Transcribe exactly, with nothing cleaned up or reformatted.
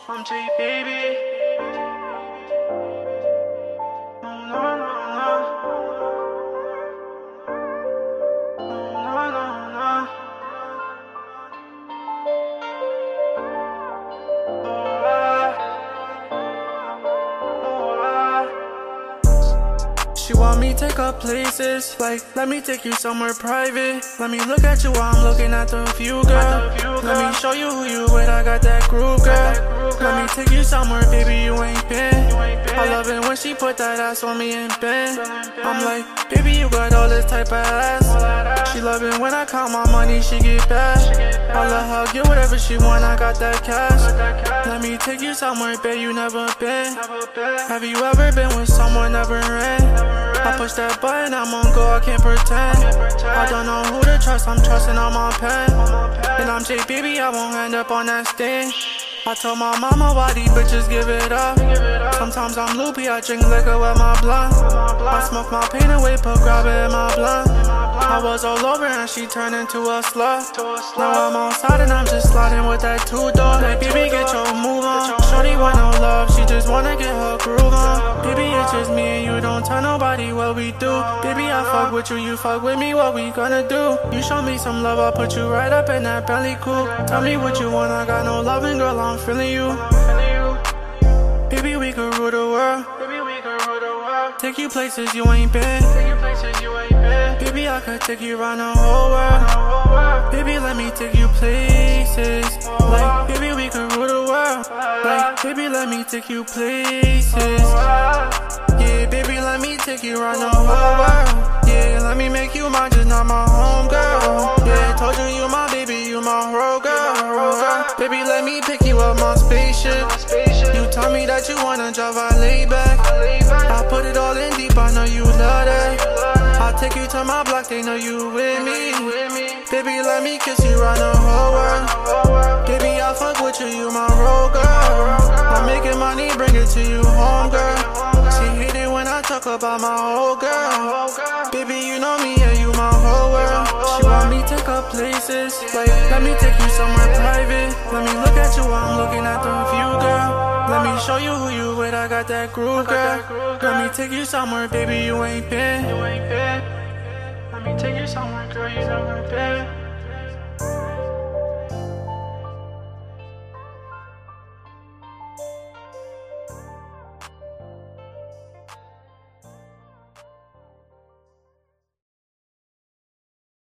I'm J baby. No, no, no, no. No, no, no. Oh, ah. Oh, ah. She want me take her places, like let me take you somewhere private. Let me look at you while I'm looking at the view, girl. Let me show you who you with, I got that groove, girl. Let me take you somewhere, baby, you ain't been. I love it when she put that ass on me and bend. I'm like, baby, you got all this type of ass. She love it when I count my money, she get back. I let her get whatever she want, I got that cash. Let me take you somewhere, babe, you never been. Have you ever been with someone never ran? I push that button, I'm on go, I can't pretend. I don't know who to trust, I'm trusting on my pen. And I'm J baby, I won't end up on that stand. I told my mama why these bitches give it up. Sometimes I'm loopy, I drink liquor with my blunt. I smoke my pain away, put grab it in my blunt. I was all over and she turned into a slut. Now I'm outside and I'm just sliding with that two-door. Like, baby, get your move on. Shorty want no love, she just wanna get her groove on. Baby, it's just me and you, don't tell nobody what we do. Baby, I fuck with you, you fuck with me, what we gonna do? You show me some love, I'll put you right up in that belly coupe. Tell me what you want, I got no loving, girl, I'm feeling you. Baby, we could rule the world. Take you places you ain't been. Baby, I could take you around the whole world. Baby, let me take you places. Like, baby, we could rule the world. Like, baby, let me take you places. Yeah, baby, let me take you around the whole world. Yeah, let me make you mine, just not my home girl. Yeah, told you you my baby, you my whole girl. Baby, let me pick you up my spaceship. You told me that you wanna drive, I lay back. I put it all in deep, I know you love that. I'll take you to my block, they know you with me. Baby, let me kiss you around the whole world. Baby, I fuck with you, you my role girl. I'm making money, bring it to you home, girl. She hate it when I talk about my whole girl. Baby, you know me, yeah, you my whole world. She want me take her places, like let me take you somewhere private. Let me look at you while I'm looking at the view, girl. Let me show you who you with, I got that groove, girl. Let me take you somewhere, baby, you ain't been. Let me take you somewhere, girl, you never been.